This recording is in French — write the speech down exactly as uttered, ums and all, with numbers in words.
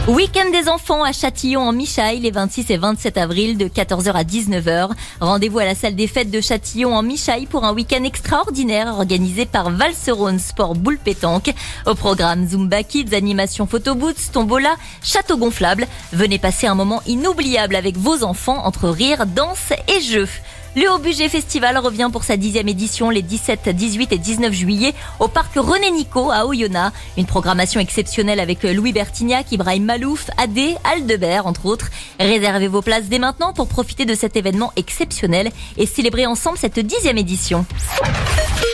Week-end des enfants à Châtillon en Michaille les vingt-six et vingt-sept avril de quatorze heures à dix-neuf heures. Rendez-vous à la salle des fêtes de Châtillon en Michaille pour un week-end extraordinaire organisé par Valserone Sport Boule Pétanque. Au programme Zumba Kids, animation photobooth, tombola, château gonflable. Venez passer un moment inoubliable avec vos enfants entre rire, danse et jeux. Le Haut Budget Festival revient pour sa dixième édition les dix-sept, dix-huit et dix-neuf juillet au parc René Nico à Oyonnax. Une programmation exceptionnelle avec Louis Bertignac, Ibrahim Malouf, Adé, Aldebert entre autres. Réservez vos places dès maintenant pour profiter de cet événement exceptionnel et célébrer ensemble cette dixième édition.